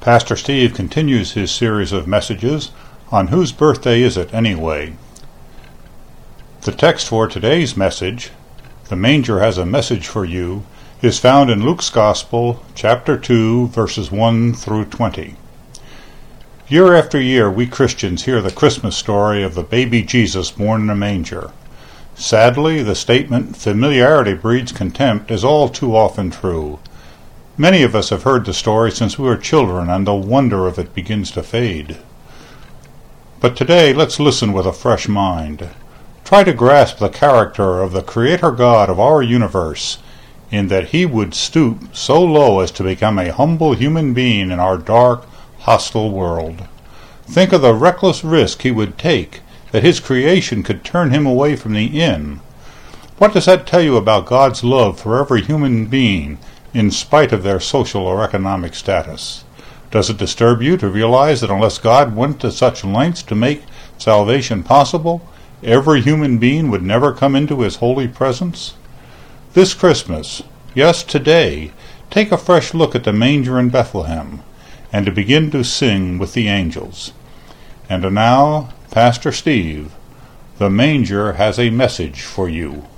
Pastor Steve continues his series of messages on Whose Birthday Is It Anyway? The text for today's message, The Manger Has a Message for You, is found in Luke's Gospel, chapter 2, verses 1 through 20. Year after year, we Christians hear the Christmas story of the baby Jesus born in a manger. Sadly, the statement, "Familiarity breeds contempt," is all too often true. Many of us have heard the story since we were children, and the wonder of it begins to fade. But today, let's listen with a fresh mind. Try to grasp the character of the Creator God of our universe, in that He would stoop so low as to become a humble human being in our dark, hostile world. Think of the reckless risk He would take, that His creation could turn Him away from the inn. What does that tell you about God's love for every human being, in spite of their social or economic status? Does it disturb you to realize that unless God went to such lengths to make salvation possible, every human being would never come into His holy presence? This Christmas, yes, today, take a fresh look at the manger in Bethlehem, and to begin to sing with the angels. And now, Pastor Steve, the manger has a message for you.